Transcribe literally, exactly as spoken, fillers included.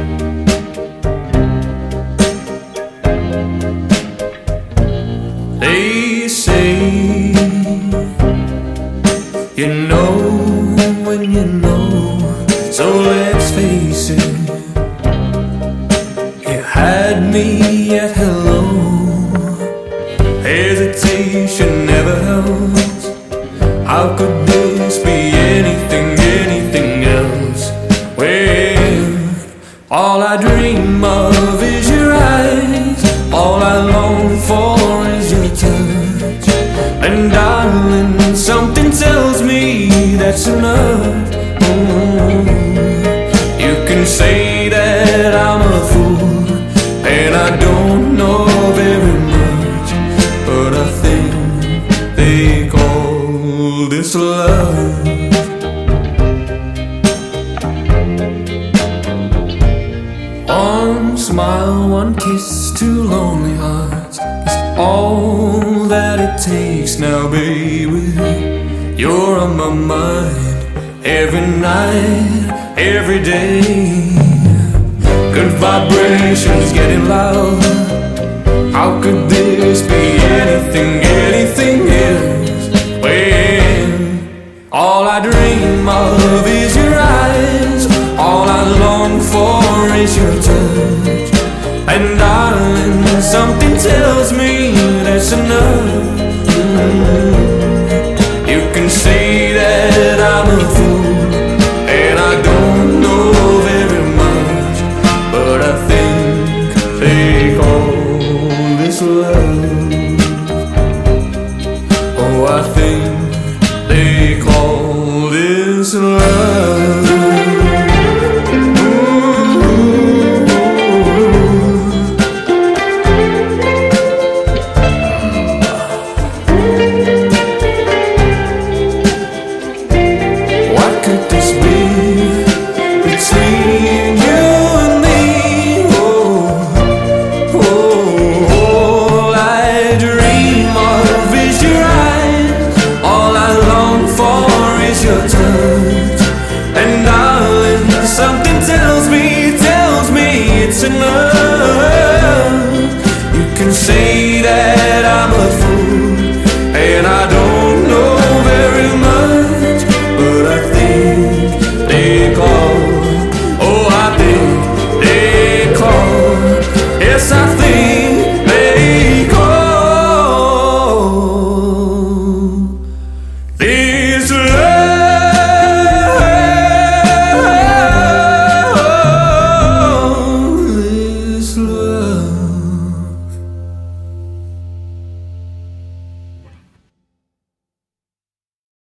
They say you know when you know, so let's face it. You had me at hello. Hesitation never helps. How could this be anything, anything else? Well, all I dream of is your eyes. All I long for is your touch. And darling, something tells me that's enough. Mm-hmm. You can say that I'm a fool and I don't know very much, but I think they call this love. One smile, one kiss, two lonely hearts is all that it takes now, baby. You're on my mind every night, every day. Good vibrations getting loud. How could this be anything, anything else? When all I dream of is your eyes, all I long for is your touch. And darling, something tells me that's enough. Mm-hmm. You can say that I'm a fool and I don't know very much, but I think they call this love. Oh, I think they call this love.